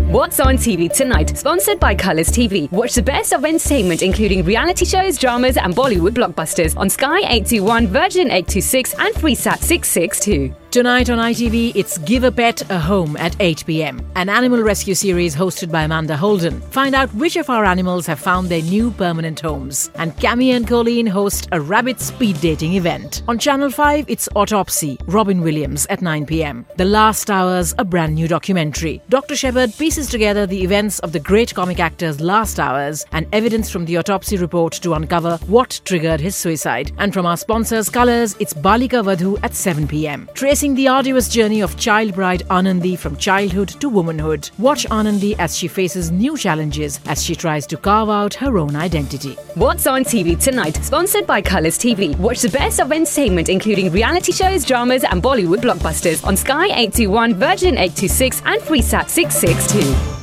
What's on TV tonight? Sponsored by Colours TV. Watch the best of entertainment, including reality shows, dramas, and Bollywood blockbusters on Sky 821, Virgin 826, and Freesat 662. Tonight on ITV, it's Give a Pet a Home at 8 p.m. An animal rescue series hosted by Amanda Holden. Find out which of our animals have found their new permanent homes. And Cammy and Colleen host a rabbit speed dating event. On Channel 5, it's Autopsy, Robin Williams at 9 p.m. The Last Hours, a brand new documentary. Dr. Shepard pieces together the events of the great comic actor's last hours and evidence from the autopsy report to uncover what triggered his suicide. And from our sponsors Colours, it's Balika Vadhu at 7 p.m. Tracing the arduous journey of child bride Anandi from childhood to womanhood. Watch Anandi as she faces new challenges as she tries to carve out her own identity. What's on TV tonight? Sponsored by Colours TV. Watch the best of entertainment, including reality shows, dramas, and Bollywood blockbusters on Sky 821, Virgin 826, and Freesat 662.